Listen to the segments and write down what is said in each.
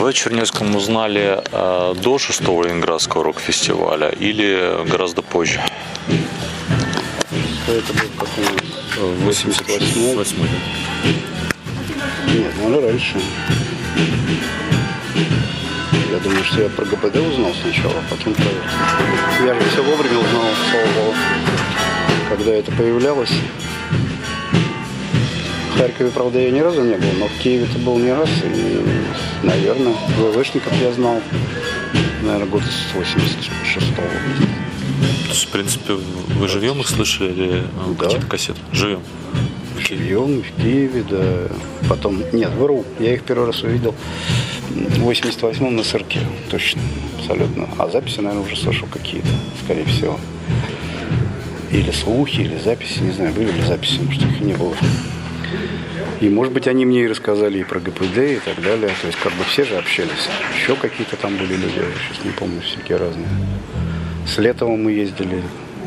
Вы о Чернецком узнали до 6-го Ленинградского рок-фестиваля или гораздо позже? Это был какой 88-й. Нет, наверное, раньше. Я думаю, что я про ГПД узнал сначала, а потом про это. Я же все вовремя узнал, слава богу, когда это появлялось. В Харькове, правда, я ни разу не был, но в Киеве это был не раз. И, наверное, ВВшников я знал, наверное, год с 86-го. То есть, в принципе, вы живьем их слышали или да. Какие-то кассеты? Живьем. Живьем в Киеве, да. Потом, нет, вру. Я их первый раз увидел в 88-м на Сырке. Точно, абсолютно. А записи, наверное, уже слышал какие-то, скорее всего. Или слухи, или записи, не знаю, были ли записи, может, их и не было. И, может быть, они мне и рассказали и про ГПД, и так далее. То есть, как бы все же общались. Еще какие-то там были люди, я сейчас не помню, всякие разные. С Летовым мы ездили.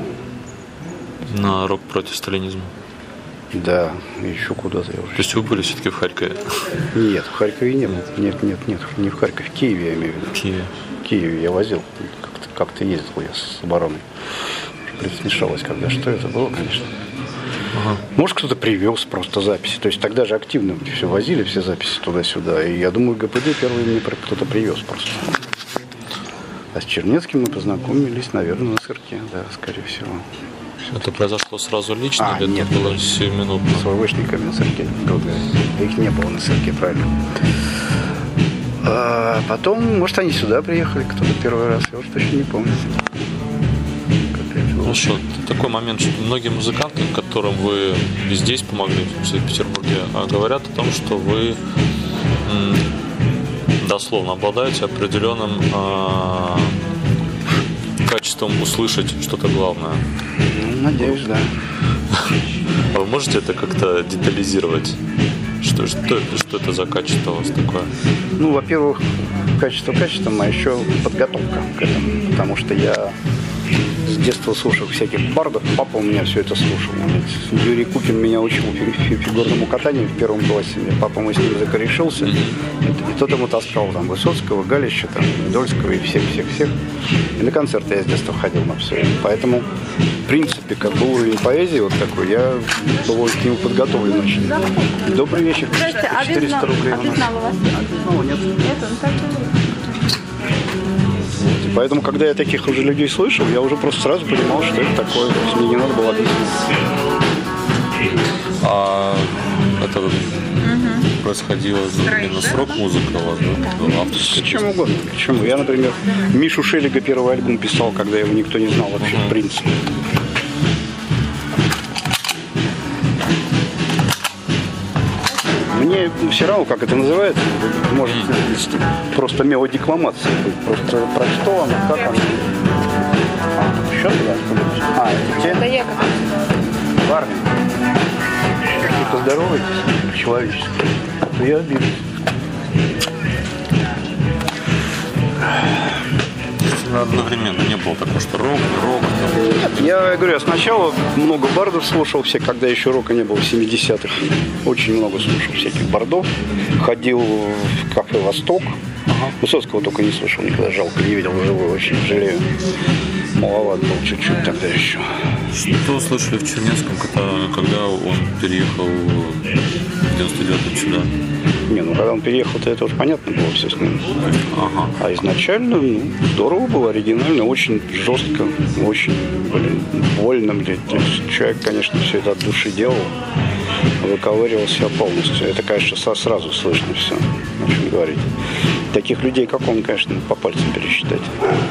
На рок против сталинизма? Да, еще куда-то я уже. То есть вы были все-таки в Харькове? Нет, в Харькове не был. Нет, не в Харькове, в Киеве я имею в виду. В Киеве я возил. Как-то ездил я с обороной. Смешалось, когда что это было, конечно. Ага. Может, кто-то привез просто записи. То есть тогда же активно все возили, все записи туда-сюда. И я думаю, ГПД первый мне кто-то привез просто. А с Чернецким мы познакомились, наверное, на Сырке, да, скорее всего. Это произошло сразу лично или нет, это было сиюминутно? С ВВшниками на Сырке. Их не было на Сырке, правильно. А потом, может, они сюда приехали, кто-то первый раз. Я уже точно не помню. Хорошо. Такой момент, что многие музыканты, которым вы здесь помогли, в Петербурге, говорят о том, что вы дословно обладаете определенным качеством услышать что-то главное. Надеюсь, да. А вы можете это как-то детализировать? Что это за качество у вас такое? Ну, во-первых, качеством, а еще подготовка к этому. Потому что я с детства слушал всяких бардов. Папа у меня все это слушал. Юрий Кукин меня учил фигурному катанию в первом классе. Папа мой с ним закорешился. И тот ему таскал там Высоцкого, Галича, там, Дольского и всех. И на концерты я с детства ходил на все. Поэтому, в принципе, как бы уровень поэзии вот такой, я был к нему подготовлен очень. Добрый вечер. 400 рублей у нас. Ну, нет. Поэтому, когда я таких уже людей слышал, я уже просто сразу понимал, что это такое. То есть мне не надо было объяснять. А это происходило именно с рок-музыкой у вас, да? С чем угодно. Почему? Я, например, Мишу Шелега первый альбом писал, когда его никто не знал вообще в принципе. Мне все равно, как это называется, может просто мелодикламация быть. Просто про что она, как она. Еще туда? Это те? Да я как Парни. Какие-то здоровые, человеческие. Я обижусь. Одновременно не было такого, что рок. Нет, я говорю, я сначала много бардов слушал, когда еще рока не было в 70-х. Очень много слушал всяких бардов. Ходил в кафе «Восток». Высоцкого только не слушал никогда, жалко, не видел вживую, очень жалею. Маловат был чуть-чуть тогда еще. Что вы слышали в Чернецком, когда он переехал в 99-м сюда? Не, ну когда он переехал, то это уже понятно было все с ним. Ага. А изначально, здорово было, оригинально, очень жестко, очень, больно, блядь. То есть человек, конечно, все это от души делал, выковыривал себя полностью. Это, конечно, сразу слышно все, о чем говорить. Таких людей, как он, конечно, по пальцам пересчитать.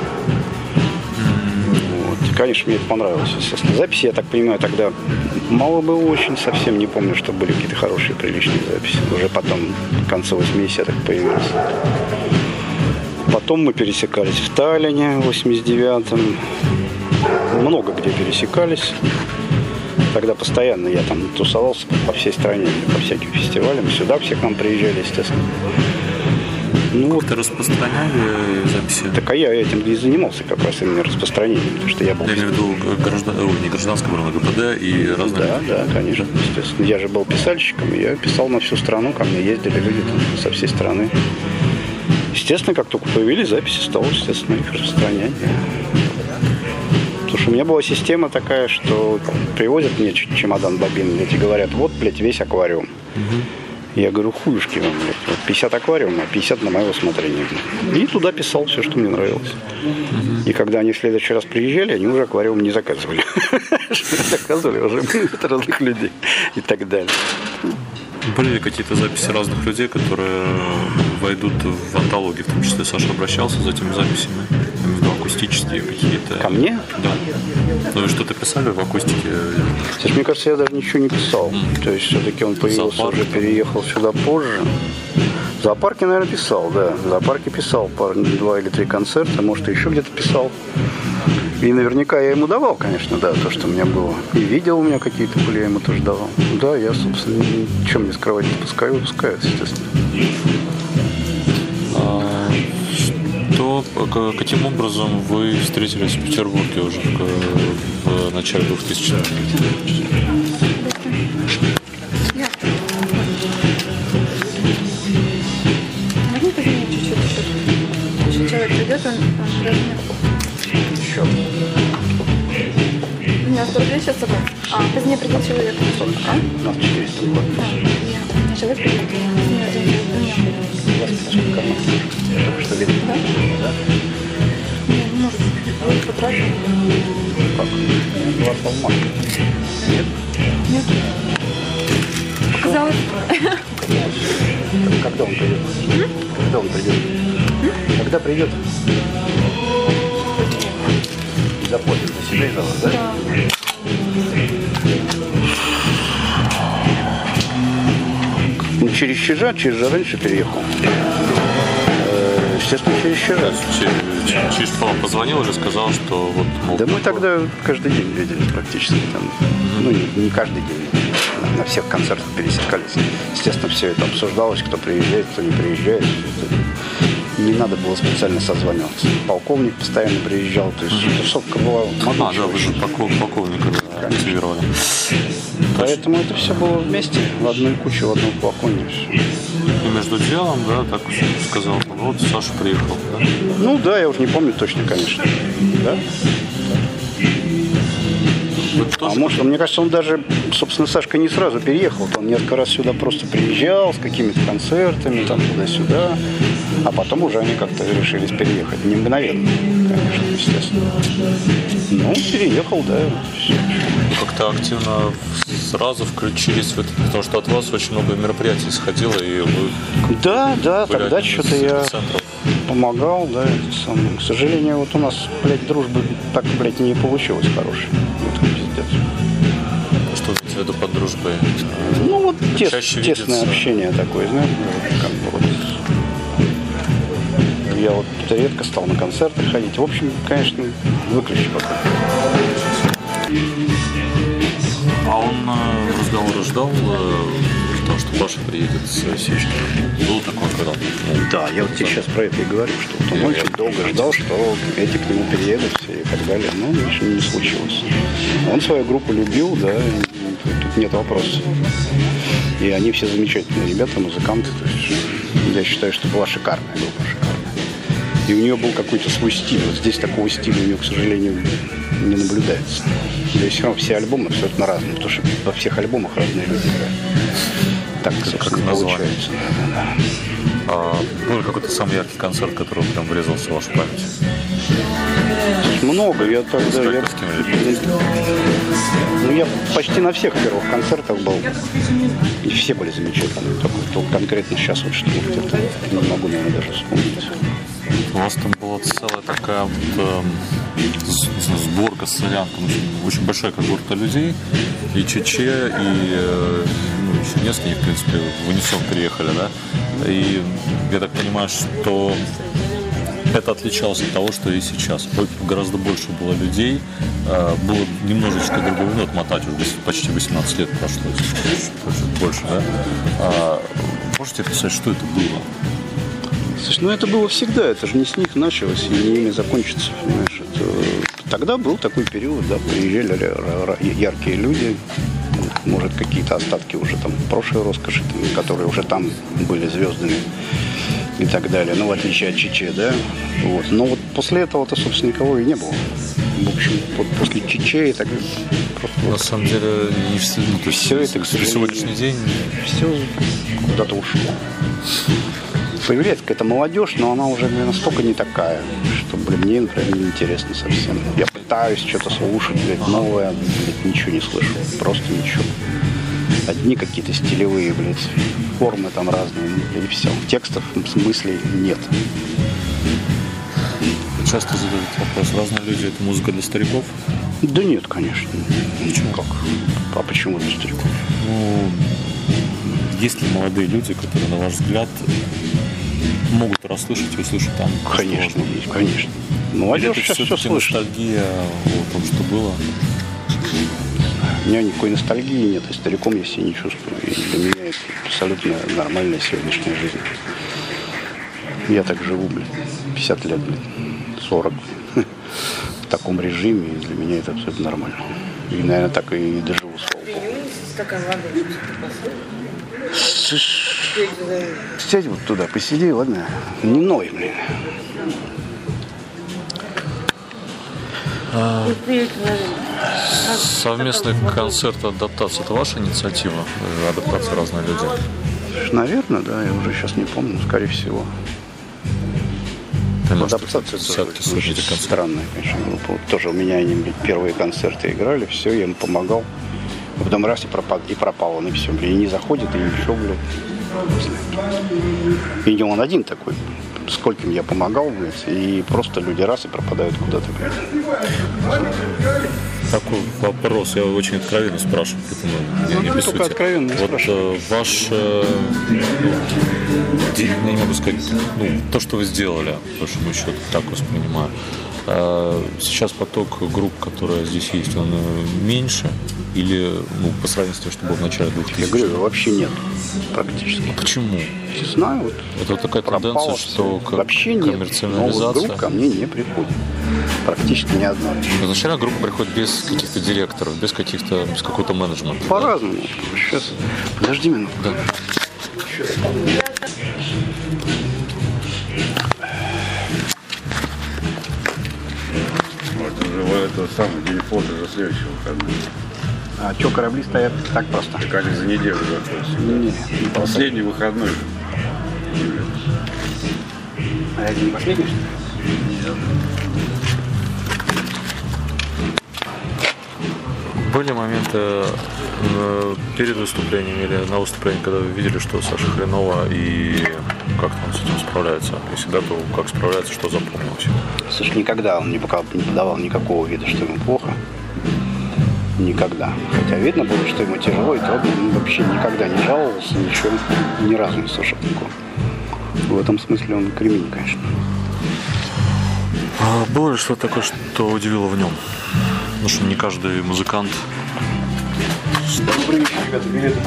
Вот. И, конечно, мне это понравилось, естественно. Записи, я так понимаю, тогда мало было очень, совсем не помню, что были какие-то хорошие, приличные записи. Уже потом, в конце 80-х появились. Потом мы пересекались в Таллине в 89-м. Много где пересекались. Тогда постоянно я там тусовался по всей стране, по всяким фестивалям. Сюда все к нам приезжали, естественно. Ну, как-то распространяли записи? Так, а я этим и занимался как раз именно распространением, потому что я был... Я имею в виду не гражданское, а ГПД и разные... Да, конечно, естественно. Я же был писальщиком, я писал на всю страну, ко мне ездили люди там, со всей страны. Естественно, как только появились записи, стало, естественно, их распространять. Потому что у меня была система такая, что привозят мне чемодан бобин, блядь, и говорят, вот, блядь, весь аквариум. Я говорю, хуюшки вам, блядь, вот 50 аквариумов, а 50 на мое усмотрение. И туда писал все, что мне нравилось. И когда они в следующий раз приезжали, они уже аквариум не заказывали. Заказывали уже разных людей и так далее. Были ли какие-то записи разных людей, которые войдут в антологию, в том числе Саша обращался за этими записями? Акустические какие-то? Ко мне? Да. Ну и что-то писали в акустике? Слушай, мне кажется, я даже ничего не писал. То есть все-таки он появился, уже переехал сюда позже. В зоопарке, наверное, писал, да. В зоопарке писал 2 или 3 концерта, может, и еще где-то писал. И наверняка я ему давал, конечно, да, то, что у меня было. И видео у меня какие-то были, я ему тоже давал. Да, я, собственно, ничем не скрывать не пускаю, выпускаю, естественно. Каким образом вы встретились в Петербурге уже в начале 2000-х? Могу позвонить чуть-чуть? Человек придет, он еще. У меня 100 рублей сейчас с собой. Позднее придет человек. У нас 400 было. У меня человек придет. У меня деньги. У вас несколько карманов. Только что видно. Да? Нет, может, вы потратили. Как? У вас алмаз. Нет? Нет. Показалось. Когда он придет? Когда он придет? Когда придет? Заплатит за себя и за вас, да? Да. Ну, через Чижа раньше переехал. Естественно, через Чижа. Чиж позвонил или сказал, что вот... Мол, да мы тогда каждый день виделись практически. Там, ну, не каждый день. На всех концертах пересекались. Естественно, все это обсуждалось, кто приезжает, кто не приезжает. Не надо было специально созваниваться. Полковник постоянно приезжал, то есть тусовка была могучая. Да, вы же полковника активировали. Поэтому это все было вместе, в одной куче, в одном флаконе. И между делом, да, так сказал, вот Саша приехал, да? Ну да, я уже не помню точно, конечно. Да? А может, мне кажется, он даже, собственно, Сашка не сразу переехал. Он несколько раз сюда просто приезжал с какими-то концертами, там туда-сюда. А потом уже они как-то решились переехать. Не мгновенно, конечно, естественно. Ну, переехал, да. Все. Как-то активно сразу включились в это, потому что от вас очень много мероприятий исходило, и вы... Да, тогда что-то я помогал, да, это самое. К сожалению, вот у нас, блядь, дружбы так, блядь, не получилось хорошей. Вот пиздец. Что вы имеете в виду под дружбой? Ну, вот тесное общение такое, знаешь, как бы вот. Я вот редко стал на концерты ходить. В общем, конечно, выключи пока. А он разговор ждал, потому что Паша приедет с Сечником. Был такой, когда? Да, я вот тебе сейчас про это и говорю, что вот он очень долго ждал, что эти к нему переедут все и так далее. Но ничего не случилось. Он свою группу любил, да, тут нет вопросов. И они все замечательные ребята, музыканты. То есть я считаю, что была шикарная группа, шикарная. И у нее был какой-то свой стиль. Вот здесь такого стиля у нее, к сожалению, не наблюдается. Здесь все равно все альбомы абсолютно разные, потому что во всех альбомах разные люди играют. Так, собственно, получается. Да. Был какой-то самый яркий концерт, который прям врезался в вашу память? Много. Я тогда... Я почти на всех первых концертах был. И все были замечательные. Только конкретно сейчас вот что-то не могу, наверное, даже вспомнить. У вас там была целая такая вот, сборка с солянком, очень большая когорта людей, и Чече, и еще несколько, в принципе, в унисон приехали, да? И я так понимаю, что это отличалось от того, что и сейчас. Гораздо больше было людей, было немножечко другого, ну, отмотать уже почти 18 лет прошло, больше, да? Можете описать, что это было? Слушай, ну это было всегда, это же не с них началось и не ими закончится, понимаешь. Тогда был такой период, да, приезжали яркие люди, может, какие-то остатки уже там прошлой роскоши, там, которые уже там были звездами. и так далее, ну, в отличие от Чече, да, вот. Но вот после этого-то, собственно, никого и не было. В общем, вот после Чече и так далее. На самом деле, не все, ну, то есть, Все это, к на сожалению, сегодняшний день все куда-то ушло. Появляется какая-то молодежь, но она уже настолько не такая, что, мне, например, неинтересно совсем. Я пытаюсь что-то слушать, новое, ничего не слышу, просто ничего. Одни какие-то стилевые, формы там разные, и все. Текстов, смыслей нет. часто задают вопрос, разные люди, это музыка для стариков? Да нет, конечно. Почему? Как? А почему для стариков? Ну, есть ли молодые люди, которые, на ваш взгляд, могут расслышать и услышать там? Конечно, есть, конечно. Молодежь сейчас все слышит. Ностальгия о том, что было? У меня никакой ностальгии нет, и стариком я себя не чувствую. И для меня это абсолютно нормальная сегодняшняя жизнь. Я так живу, 50 лет, 40 в таком режиме, и для меня это абсолютно нормально. И, наверное, так и доживу, слава богу. Стакан воды. Сядь вот туда, посиди, ладно? Не ной, блин. Совместный концерт адаптации – это ваша инициатива? Адаптация «Разные люди»? Наверное, да, я уже сейчас не помню, скорее всего. Адаптация это очень странная, конечно, группа. Вот тоже у меня они первые концерты играли, все, я им помогал. А потом раз и пропал он, и все, и не заходит, и ничего, блядь. И не он один такой. Скольким я помогал, блядь, и просто люди раз и пропадают куда-то, блядь. Такой вопрос, я очень откровенно спрашиваю, поэтому не без только сути. откровенно Вот спрашиваю. ваш, я не могу сказать, то, что вы сделали, по большому счету, так воспринимаю. Сейчас поток групп, которые здесь есть, он меньше или по сравнению с тем, что было в начале 2000-х? Я говорю, вообще нет практически. Почему? Не знаю, вот. Это такая тенденция, что вообще нет. коммерциализация. Новых групп ко мне не приходит. Практически ни одной. Изначально группа приходит без каких-то директоров, без какого-то менеджмента. По-разному. Да? Сейчас. Подожди минуту. Да. Это самый день фото за следующий выходной. А что, корабли стоят так просто? Так они за неделю заходят. Не Последний выходной. А это не последний, что ли? Были моменты перед выступлением или на выступлении, когда вы видели, что Саша хреново и как он с этим справляется? Если да, то как справляется, что запомнилось? Слушай, никогда он не подавал никакого вида, что ему плохо. Никогда. Хотя видно было, что ему тяжело, и трудно. Он вообще никогда не жаловался, ничего, ни разу не слышал такого. В этом смысле он кремень, конечно. А было ли что-то такое, что удивило в нем? Потому что не каждый музыкант. Добрый вечер, ребята, билеты.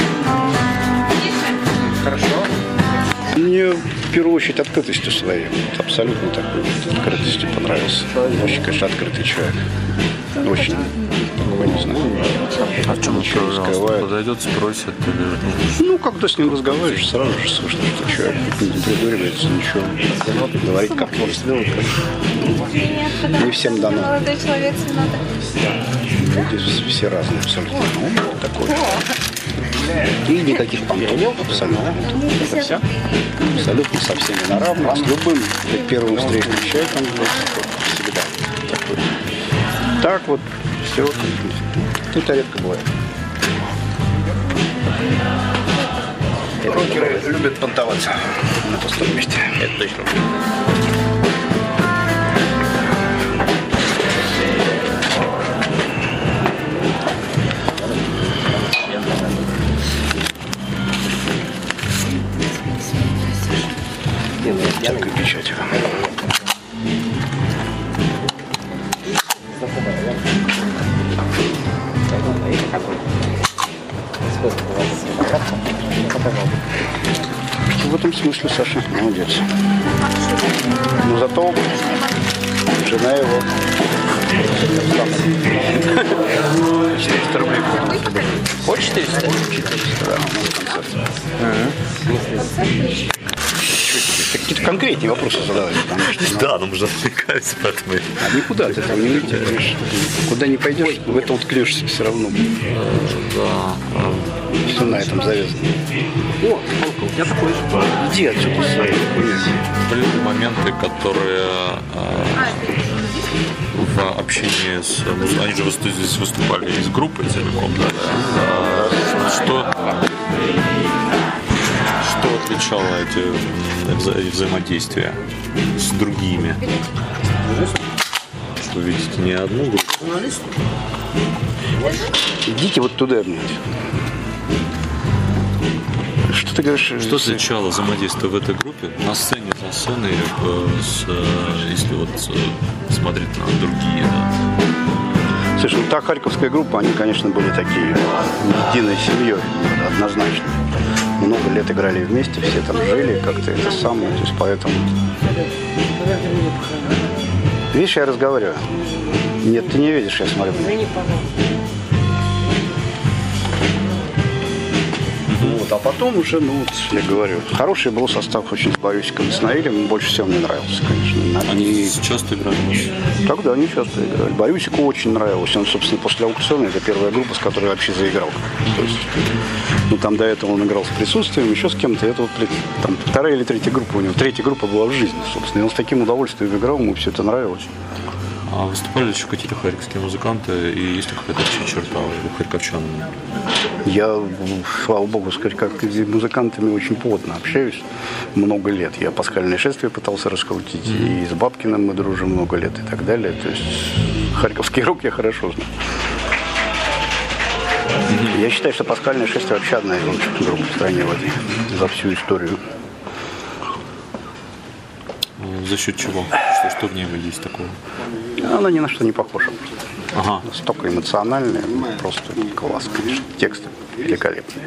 Хорошо. Мне в первую очередь открытостью своей. Вот, абсолютно такой открытостью понравился. Очень, конечно, открытый человек. Очень. Такой, не знаю. А в чем ничего не скрывает. Подойдет, спросит или... Ну, когда с ним разговариваешь, сразу же слышно, что человек не придуривается, ничего. Говорит, как есть. Не всем дано. Молодой человек с минуты. Люди все разные абсолютно. Ну, такой. И никаких понтов абсолютно. Это вся. Абсолютно со всеми на равных. С любым первым встречным человеком всегда такой. Так вот, все. Это редко бывает. Рокеры любят понтоваться на пустом месте. Это точно. Всякая печать. В этом смысле Саша молодец. Но зато жена его 400 рублей. Хочешь 400? 400, да, у нас концерт. Концерт? какие-то конкретные вопросы задавать, потому что... Да, нам же отвлекаются, поэтому... А никуда ты там не улетишь. Куда не пойдешь, в это уткнешься все равно. Да. Все на этом завязано. О, я такой. Иди отсюда своей хуйней. Были моменты, которые в общении с... Они же здесь выступали из группы целиком, да? Что отличало эти взаимодействия с другими? Что вы видите не одну группу? Идите вот туда, блядь. Что ты говоришь? Что отличало взаимодействие в этой группе на сцене, за сценой, если вот смотреть на другие? Да? Слушай, ну та харьковская группа, они, конечно, были такие единой семьей, однозначно. Много лет играли вместе, все там жили, как-то это самое, то есть поэтому... Видишь, я разговариваю. Нет, ты не видишь, я смотрю. Вот, а потом уже, ну вот, я говорю, хороший был состав очень с Борисиком и с Наилем, больше всего мне нравился, конечно. Они часто играли у нас? Тогда они часто играли. Борисику очень нравилось. Он, собственно, после аукциона, это первая группа, с которой я вообще заиграл. То есть, ну, там до этого он играл с присутствием, еще с кем-то. Это вот там вторая или третья группа у него. Третья группа была в жизни, собственно. И он с таким удовольствием играл, ему все это нравилось. А выступали еще какие-то харьковские музыканты, и есть ли какая-то общая черта у харьковчан? Я, слава богу, с харьковскими музыкантами очень плотно общаюсь много лет. Я пасхальное шествие пытался раскрутить, и с Бабкиным мы дружим много лет и так далее. То есть харьковский рок я хорошо знаю. Я считаю, что пасхальное шествие вообще одна из лучших групп в стране за всю историю. За счет чего? Что в ней есть такого? Она ни на что не похожа. Ага. Столько эмоциональная, просто класс, конечно. Тексты великолепные.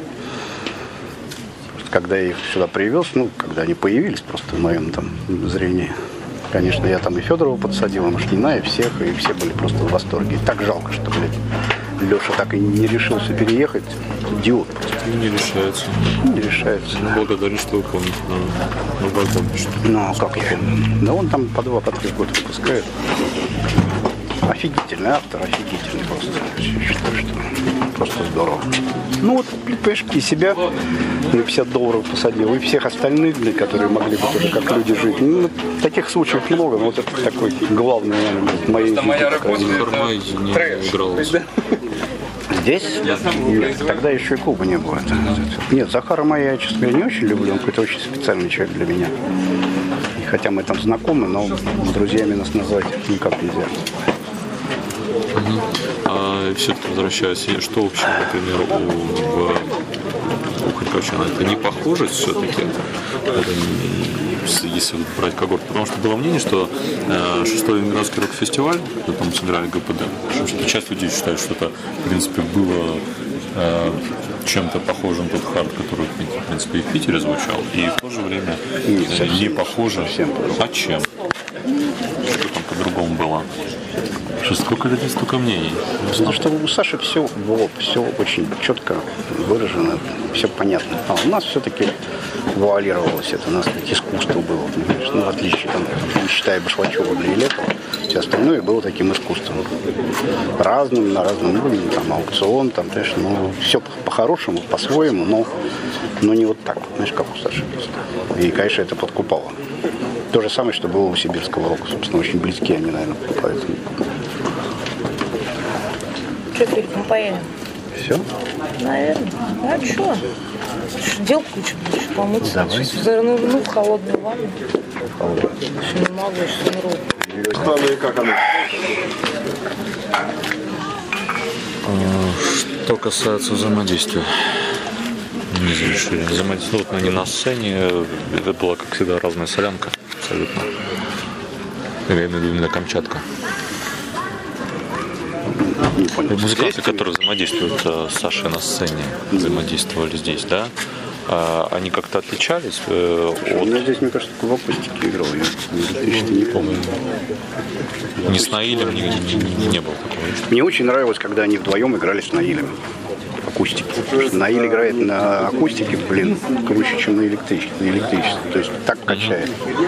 Когда я их сюда привез, ну, когда они появились просто в моем там зрении, конечно, я там и Федорова подсадил, и Машкина, и всех, и все были просто в восторге. И так жалко, что, блядь, Леша так и не решился переехать. Идиот просто. Не решается. Не решается. Ну, благодарен, что вы помните. Ну, благодарен, что... Ну, а как я? Да он там по 2-3 года выпускает. Офигительный автор, офигительный просто. Я считаю, что просто здорово. Ну вот, понимаешь, и себя на $50 посадил, и всех остальных, для которые могли бы тоже как люди жить. Ну, таких случаев много, но вот это такой главный, наверное, в моей жизни. Хармай не игралась. Здесь? Нет, тогда еще и клуба не было. Нет, Захара моя, я, честно говоря, не очень люблю, он какой-то очень специальный человек для меня. И хотя мы там знакомы, но с друзьями нас назвать никак нельзя. А все-таки возвращаясь, что общего, например, у харьковчан? Это не похожесть все-таки, если брать когорт? Потому что было мнение, что 6-й Ленинградский рок-фестиваль, где там сыграли ГПД, что часть людей считает, что это, в принципе, было чем-то похожим тот хард, который, в принципе, и в Питере звучал, и в то же время не похоже. А чем? Что там по-другому было? Что сколько людей, столько мнений. Потому что у Саши все было, все очень четко выражено, все понятно. А у нас все-таки вуалировалось это, у нас искусство было, понимаешь? Ну, в отличие, там, не считая Башлачева или Летова, все остальное было таким искусством. Разным, на разном уровне, там, аукцион, там, знаешь, ну, все по-хорошему, по-своему, но не вот так, знаешь, как у Саши просто. И, конечно, это подкупало. То же самое, что было у сибирского рока, собственно, очень близки они, наверное, поэтому. Что, Филипп, мы поедем? Все? Наверное. А что? Дел куча, еще помыться. Давай. Сейчас занырну в холодную ванну. Еще не могу, сейчас умру. И как она? Что касается взаимодействия, не завершили. Взаимодействие, вот они на сцене, это была, как всегда, разная солянка, абсолютно. Я имею в виду именно Камчатка. Музыканты, которые взаимодействуют с Сашей на сцене, взаимодействовали здесь, да? Они как-то отличались от... Я здесь, мне кажется, в акустике играл, я не помню. Ни с Наилем не было такого. Мне очень нравилось, когда они вдвоем играли с Наилем в акустике. Наиль играет на акустике, блин, круче, чем на электричестве. То есть так качает.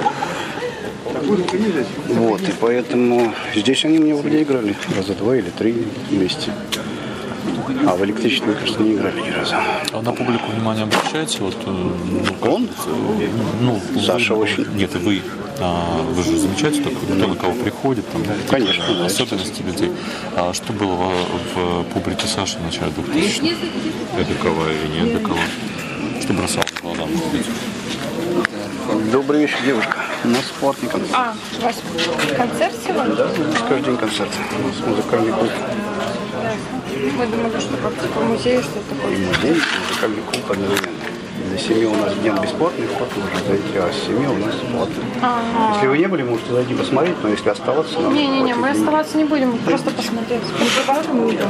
Вот, и поэтому здесь они мне вроде играли раза 2 или 3 вместе. А в электричестве, мне кажется, не играли ни разу. А на публику внимание обращаете? Вот, Он? Ну, Саша вы, очень. Нет, вы же замечаете, кто на кого приходит, там, Конечно, да, особенности людей. А что было в публике Саши в начале 2000-х? Эдакого или не эдакого? Что бросалось в глаза, может быть? Добрый вечер, девушка. У нас платный концерт. А, у вас концерт сегодня? Да, у нас каждый день концерт. У нас музыкальный клуб. Мы думали, что как-то по музею что-то И такое. музей, и музыкальный клуб одновременно. Для семьи у нас день бесплатный вход, можно зайти, а с семьи у нас платный. Если вы не были, можете зайти посмотреть, но если оставаться, надо Не-не-не, платить мы деньги. оставаться не будем, просто посмотреть. Препараты мы идем.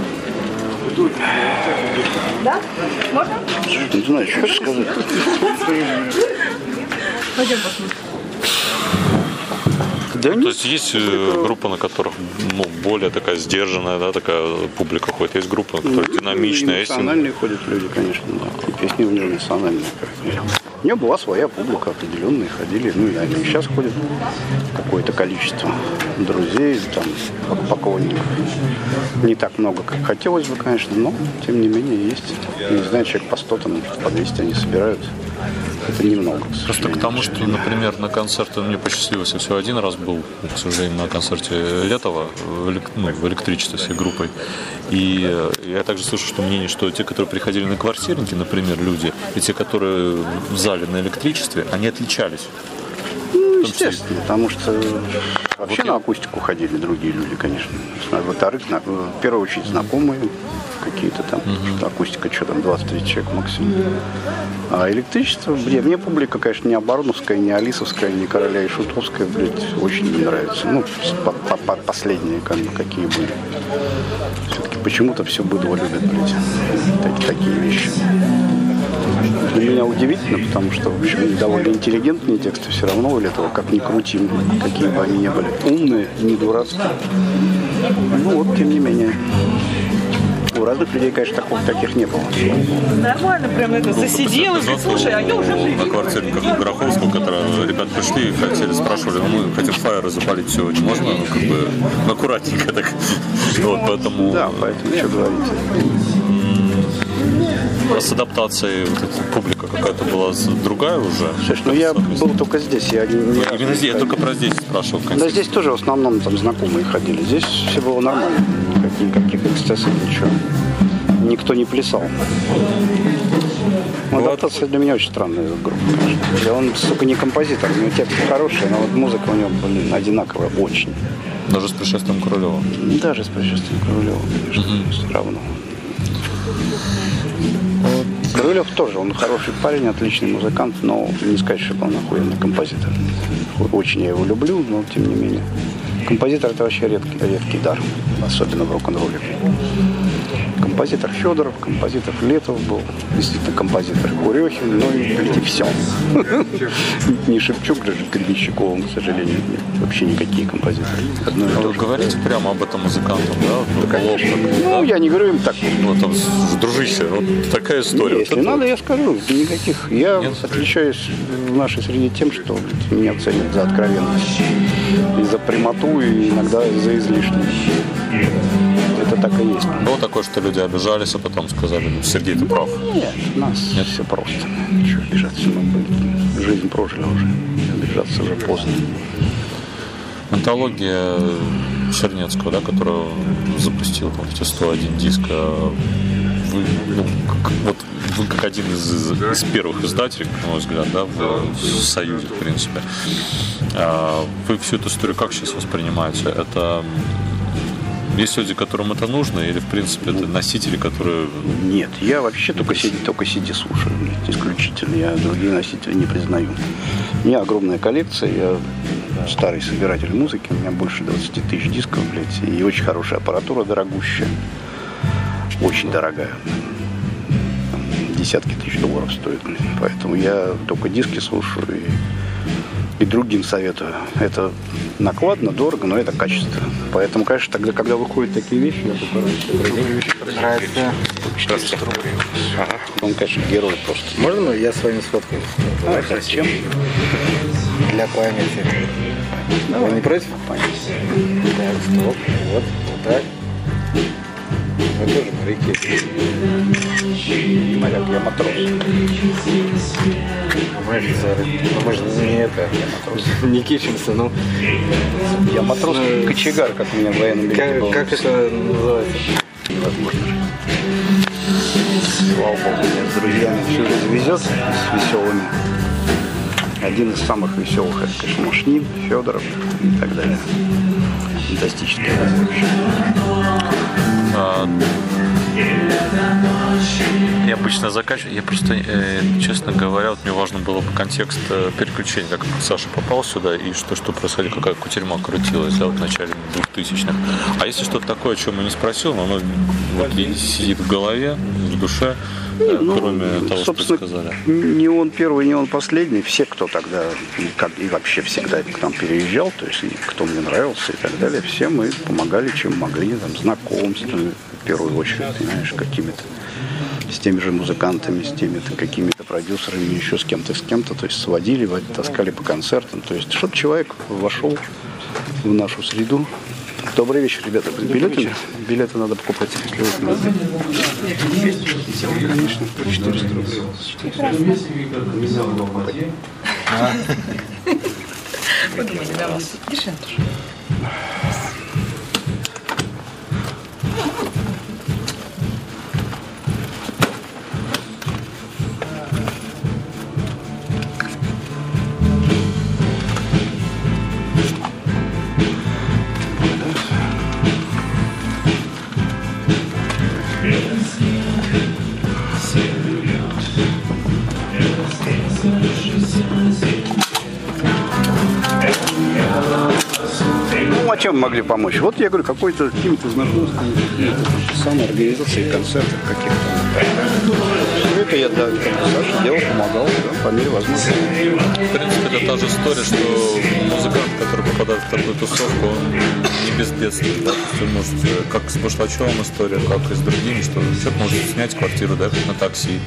Да? Можно? Не знаю, что хочешь сказать. Пойдем посмотрим. Да То есть есть группа, на которых более такая сдержанная, да, такая публика ходит. Есть группа, которая динамичная. Есть... Эмоциональные ходят люди, конечно, да. И песни у них эмоциональные. У меня была своя публика определенная, ходили, ну и они сейчас ходят какое-то количество друзей, там, поклонников. Не так много, как хотелось бы, конечно, но тем не менее есть. Не знаю, человек по 100, там, по 200 они собирают. Это немного. Просто к тому, что, например, на концерте мне посчастливилось, я всего один раз был, к сожалению, на концерте Летова в электричестве всей группой. И я также слышу, что мнение, что те, которые приходили на квартирники, например, люди, и те, которые в зале на электричестве, они отличались. Ну, естественно, потому что вообще на акустику ходили другие люди, конечно. Во-вторых, в первую очередь знакомые какие-то там. Акустика, что там, 20-30 человек максимум. А электричество, мне публика, конечно, не Обороновская, не Алисовская, не Короля и Шутовская, блядь, очень не нравится. Ну, последние, как бы, какие были. Все-таки почему-то все быдло любят, блядь, такие вещи. Для меня удивительно, потому что, в общем, довольно интеллигентные тексты все равно у этого, как ни крути, какие бы они ни были. Умные, не дурацкие. Ну вот, тем не менее. У разных людей, конечно, таких не было. Нормально, прям это засиделась, слушай, а я уже на квартирниках Гороховского, которые ребята пришли и хотели, спрашивали, ну мы хотим фаеры запалить все, можно, ну, как бы, аккуратненько так. Вот, поэтому... Да, поэтому что говорить. С адаптацией вот эта публика какая-то была другая уже. Слушай, ну я был только здесь, я не Именно здесь, я только про здесь спрашивал. Да, здесь тоже в основном там знакомые ходили. Здесь все было нормально. Никаких эксцессов, ничего. Никто не плясал. Адаптация для меня очень странная группа, конечно. Он, сука, не композитор, у него тексты хорошие, но вот музыка у него, блин, одинаковая очень. Даже с пришествием Королева. Даже с пришествием Королева, конечно, все равно. Крылев тоже, он хороший парень, отличный музыкант, но не сказать, что он охуенный композитор. Очень я его люблю, но тем не менее. Композитор — это вообще редкий дар, особенно в рок-н-ролле. Композитор Федоров, композитор Летов был, действительно композитор Курехин, ну и, блядь, и все. Не Шевчук, даже Гребенщиковым, к сожалению, вообще никакие композиторы. Вы говорите прямо об этом музыкантам, да? Конечно. Ну, я не говорю им так. Ну, там, дружище, вот такая история. Если надо, я скажу, никаких. Я отличаюсь в нашей среде тем, что меня ценят за откровенность, и за прямоту, и иногда за излишность. Это так и есть. Было такое, что люди обижались, а потом сказали, ну, Сергей, ты прав. Нет, у нас все просто. Чего обижаться, мы жизнь прожили уже. Обижаться уже поздно. Антология Чернецкого, да, которую запустил там, эти 101 диска. Вы, ну, вы как один из первых издателей, на мой взгляд, да, в Союзе, в принципе. Вы всю эту историю как сейчас воспринимаете? Это есть люди, которым это нужно, или, в принципе, это носители, которые... Нет, я вообще только CD слушаю, исключительно. Я другие носители не признаю. У меня огромная коллекция, я старый собиратель музыки, у меня больше 20 тысяч дисков, блядь, и очень хорошая аппаратура, дорогущая, очень дорогая. Десятки тысяч долларов стоит, блядь. Поэтому я только диски слушаю и другим советую. Это накладно, дорого, но это качество. Поэтому, конечно, тогда, когда выходят такие вещи, я только Нравится. 400 рублей. Ага. Он, конечно, герой просто. Можно я с вами сфоткаюсь? Зачем? Для памяти. Вы не против? Так, стоп. Вот так. Вы тоже моряки. Моряк, я матрос. Мы офицеры. Ну, может, не это. Не кичимся, но... Я матрос, кочегар, как у меня в военном билете был. Как это называется? Невозможно. Слава Богу, меня с друзьями всю жизнь везет, с веселыми. Один из самых веселых — это, конечно, Мушнин, Федоров и так далее. Фантастический. Я обычно заканчиваю. Я просто, честно говоря, вот мне важно было бы контекст переключения, как Саша попал сюда и что происходило, какая кутерьма крутилась, да, вот в начале 2000-х. А если что-то такое, о чем я не спросил, но оно вот сидит в голове, в душе, кроме того, что вы сказали. Не он первый, не он последний. Все, кто тогда и вообще всегда к нам переезжал, то есть кто мне нравился и так далее, все мы помогали, чем могли, там, знакомствами, в первую очередь, понимаешь, какими-то с теми же музыкантами, с теми-то какими-то продюсерами, еще с кем-то, то есть сводили, таскали по концертам, то есть чтобы человек вошел в нашу среду. Добрый вечер, ребята. Билеты надо покупать. Конечно, 400 рублей. Вы думали, да, будет дешевле. Ну, а чем могли помочь? Вот я говорю, какими-то знакомствами, самоорганизацией концертов каких-то. Все это я, да, Саша делал, помогал, да, по мере возможности. В принципе, это та же история, что музыкант, который попадает в такую тусовку, он не безбедствует, да, то есть он может, как с Башлачевым история, как и с другими, что человек может снять квартиру, да, как на такси.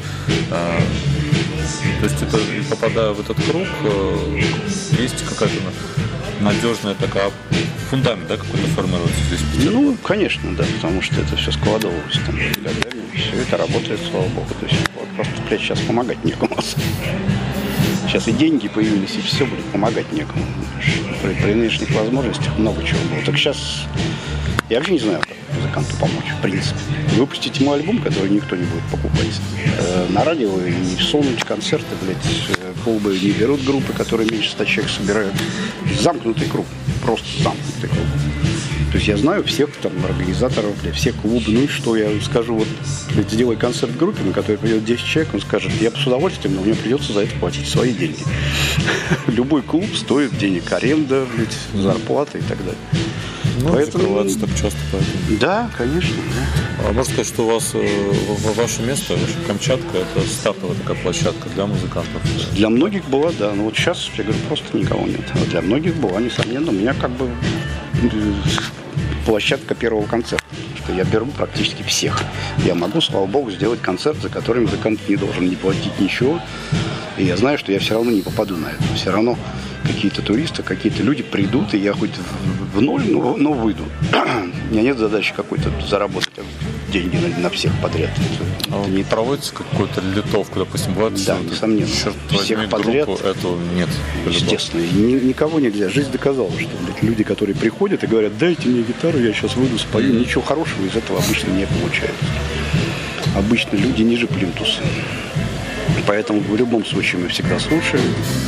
То есть это, попадая в этот круг, есть какая-то надежная такая фундамент, да, какой-то формируется здесь? Ну, конечно, да, потому что это все складывалось там и так далее. Все это работает, слава богу. То есть вот, просто, блядь, сейчас помогать некому. Сейчас и деньги появились, и все будет помогать некому. При нынешних возможностях много чего было. Так сейчас я вообще не знаю, как музыканту помочь, в принципе. Выпустите мой альбом, который никто не будет покупать. На радио и не сунуть концерты, блядь, клубы не берут группы, которые меньше 100 человек собирают. Замкнутый круг. Просто замкнутый круг. То есть я знаю всех там организаторов, блядь, все клубы. Ну и что, я скажу, вот, блядь, сделай концерт в группе, на который придет 10 человек, он скажет, я бы с удовольствием, но мне придется за это платить свои деньги. Любой клуб стоит денег, аренда, блядь, зарплата и так далее. Ну, поэтому так часто. Поэтому. Да, конечно. Да. А можно сказать, что у вас ваше место, ваша Камчатка, это стартовая такая площадка для музыкантов? Для многих была, да. Но вот сейчас, я говорю, просто никого нет. А для многих была, несомненно. У меня как бы площадка первого концерта. Что я беру практически всех. Я могу, слава богу, сделать концерт, за который музыкант не должен не платить ничего. И я знаю, что я все равно не попаду на это. Все равно какие-то туристы, какие-то люди придут, и я хоть в ноль, но выйду. У меня нет задачи какой-то заработать деньги на всех подряд. А не проводится какую-то литовку, допустим, бывает? Да, несомненно. Черт всех возьми, подряд. группу, этого нет. Естественно. Никого нельзя. Жизнь доказала, что, блядь, люди, которые приходят и говорят, дайте мне гитару, я сейчас выйду, спою. Ничего хорошего из этого обычно не получается. Обычно люди ниже плинтуса. Поэтому в любом случае мы всегда слушаем.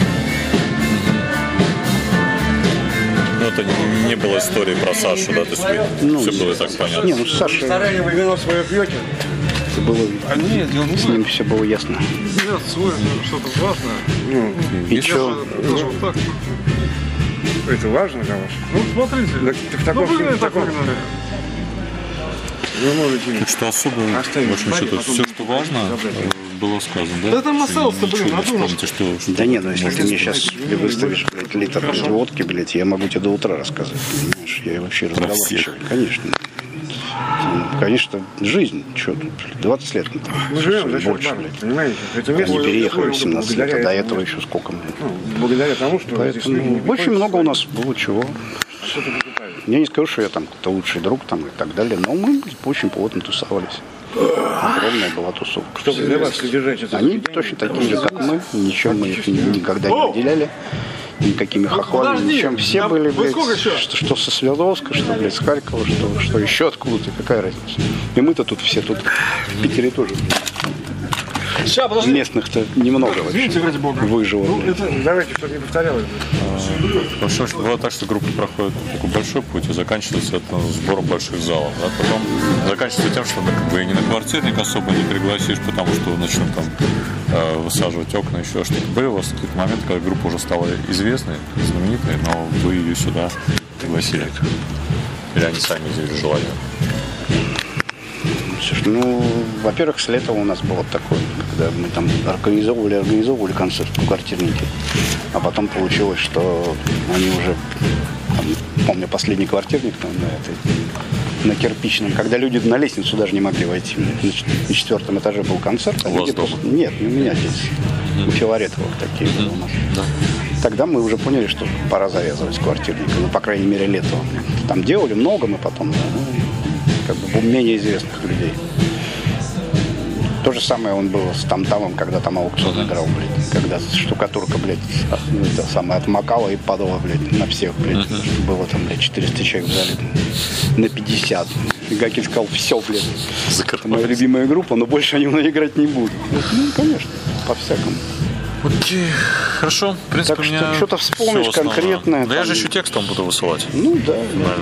Ну, это не было истории про Сашу, да? То есть все было так понятно. Не, ну Саша... Заранее вы вино свое пьете? Это было... с ним все было ясно. Нет, свой что-то важное. И что? Так. Это важно для вас? Ну, смотрите. В таком выгнали, так таком... выгнали. Вы можете... Так что особо, Оставим. в общем, все, что важно, было сказано, да? Да там осталось-то, Ничего блин, не надумал. вспомните, что Да нет, ну если можно ты мне вспомнить. сейчас выставишь, блядь, литр водки, блядь, я могу тебе до утра рассказать, понимаешь? Я вообще разговорчивый, конечно. Ну, конечно, жизнь, что тут, 20 лет. Мы живем за счет больше, бара, блядь. понимаете? Это Они место переехали в такое 17 лет, а до благодаря этого этому. еще сколько, блядь. Ну, благодаря тому, что этих людей не Поэтому очень приходится много у нас было чего. что-то покупать. Я не скажу, что я там кто лучший друг там, и так далее, но мы очень плотно тусовались. Огромная была тусовка. Чтобы для вас содержать это Они заведение, точно такие же, как мы. Ничем мы их никогда не выделяли. Никакими хохлами, Подожди, ничем. Все а были, вы блядь, сколько еще? что со Свердловска, что, блядь, с Харькова, что еще откуда-то. Какая разница? И мы-то тут все тут в Питере тоже. Сейчас, подожди. Местных-то немного вообще Извините, ради бога. выжило. Ну, блядь. это... Давайте, чтобы не повторялось. В общем, было так, что группа проходит такой большой путь и заканчивается это сбором больших залов. Да? Потом заканчивается тем, что как бы и не на квартирник особо не пригласишь, потому что начнут там высаживать окна, еще что-то. Были у вас какие-то моменты, когда группа уже стала известной, знаменитой, но вы ее сюда пригласили? Или они сами изъявили желание? Слушай, ну, во-первых, с лета у нас было такое, когда мы там организовывали концерт в квартирнике, а потом получилось, что они уже, там, помню, последний квартирник там, на Кирпичном, когда люди на лестницу даже не могли войти. На 4-м этаже был концерт. У вас люди дома? Нет, не у меня здесь. У Филаретовых такие были у нас. Да. Тогда мы уже поняли, что пора завязывать с квартирником. Ну, по крайней мере, летом. Там делали много, мы потом, как бы менее известных людей. То же самое он был с Тамтамом, когда там аукцион играл, блядь. Когда штукатурка, блядь, это самое, отмокала и падала, блядь, на всех, блядь. Что было там, блядь, 400 человек в зале. На 50. И Гакель сказал, все, блядь. Это моя любимая группа, но больше они играть не будут. Ну, конечно, по-всякому. Окей, хорошо. В принципе, Так у меня что что-то вспомнишь всё основное. конкретное, Да я там- же еще текстом буду высылать. Ну да.